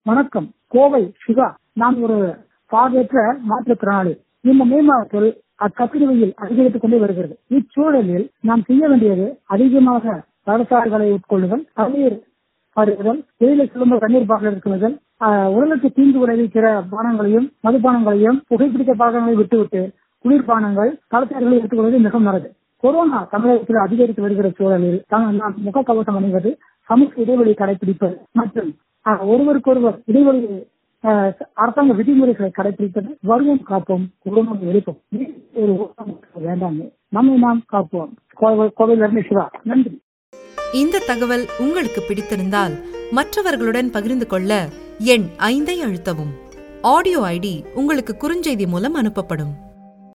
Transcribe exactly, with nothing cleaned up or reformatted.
வணக்கம், கோவை சிவா. நான் ஒரு பார்வையற்ற மாற்றுத்திறனாளி. இந்த மே மாதத்தில் அக்கத்திரி வெயில் அதிகரித்துக் கொண்டே வருகிறது. இச்சூழலில் நாம் செய்ய வேண்டியது அதிகமாக பழச்சாறுகளை உட்கொள்ளுதல், தண்ணீர் பருகுதல், வெயிலில் சிலம்ப தண்ணீர் பாட்டில் இருக்கிறது, உடலுக்கு தீங்கு விளைவிக்கிற பானங்களையும் மதுபானங்களையும் புகைப்பிடித்த பானங்களை விட்டுவிட்டு குளிர்பானங்கள் பழச்சாறுகளை எடுத்துக்கொள்வது மிகவும் நல்லது. கொரோனா தமிழகத்தில் அதிகரித்து வருகிற சூழலில் நாம் முகக்கவசம் அணிவது, சமூக இடைவெளி கடைபிடிப்பது மற்றும் ஒருவருக்கொருவர் இடைவெளி அரசாங்க விதிமுறைகளை கடைபிடிப்பது, வருவோம் காப்போம், குடும்பம் எழுப்போம், ஒரு வேண்டாம், நம்மை நாம் காப்போம். கோவையிலிருந்து சிவா. நன்றி. இந்த தகவல் உங்களுக்கு பிடித்திருந்தால் மற்றவர்களுடன் பகிர்ந்து கொள்ள எண் ஐந்தை அழுத்தவும். ஆடியோ ஐடி உங்களுக்கு குறுஞ்செய்தி மூலம் அனுப்பப்படும்.